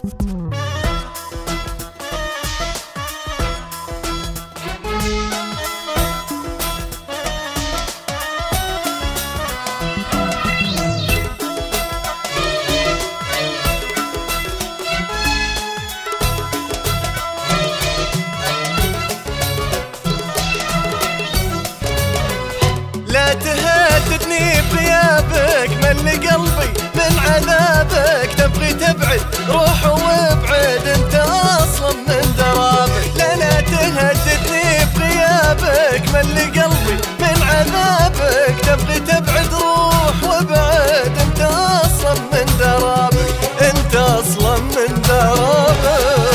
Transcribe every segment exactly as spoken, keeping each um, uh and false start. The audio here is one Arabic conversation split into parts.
لا تهددني بغيابك، مل قلبي من عذابك، تبغي تبعد روح وابعد انت اصلا من درابك. لا لا تهددني بغيابك، مل قلبي من عذابك، تبغي تبعد روح وابعد انت اصلا من درابك، انت اصلا من درابك.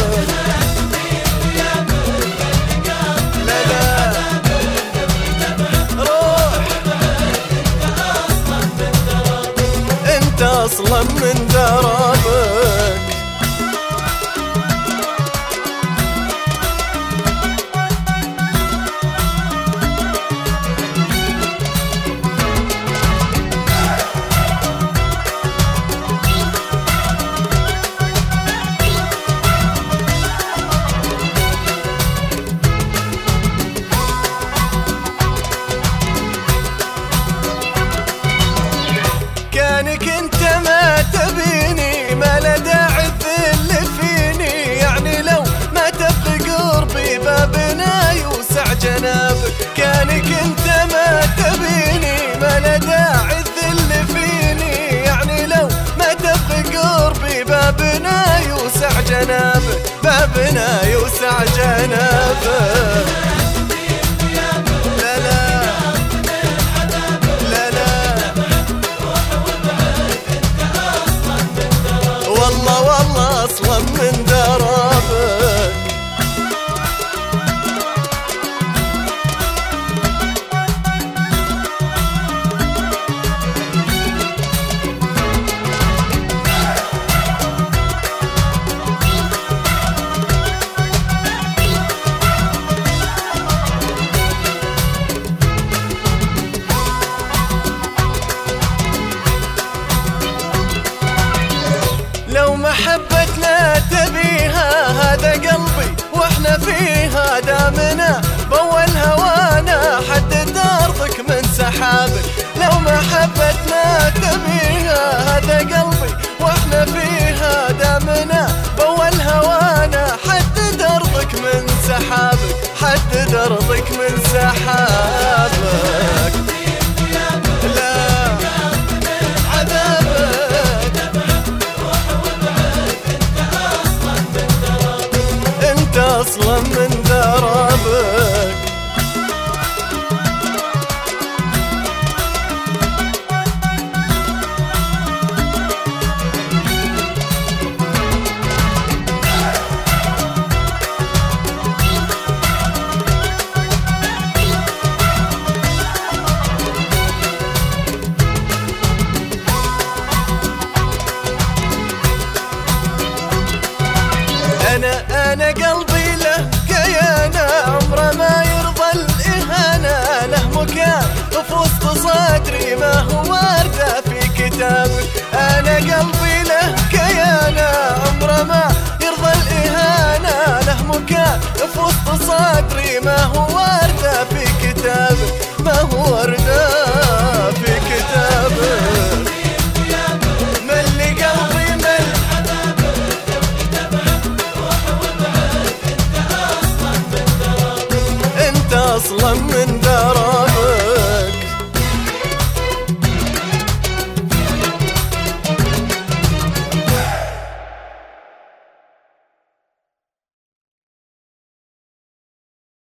اصلا من درابك. كانك انت ما تبيني، ما له داعي الذل فيني، يعني لو ما تبغي قربي بابنا يوسع جنابك. كانك انت ما تبيني، ما له داعي الذل فيني، يعني لو ما تبغي قربي بابنا يوسع جنابك، بابنا يوسع جنابك. والله والله اصلا من درابك. لو محبتنا تبيها هذا قلبي واحنا فيها دامنا، بول هوانا حدد ارضك من سحابك. لو محبتنا تبيها هذا قلبي واحنا فيها دامنا، بول هوانا حدد ارضك من سحابك، حدد ارضك من سحابك. اصلا من درابك. انا انا قلبي له كيانه، عمره ما يرضى الاهانه، له مكان في وسط صدري ما هو وارده في كتابك. انا قلبي له كيانه، عمره ما يرضى الاهانه، له مكان في وسط صدري ما هو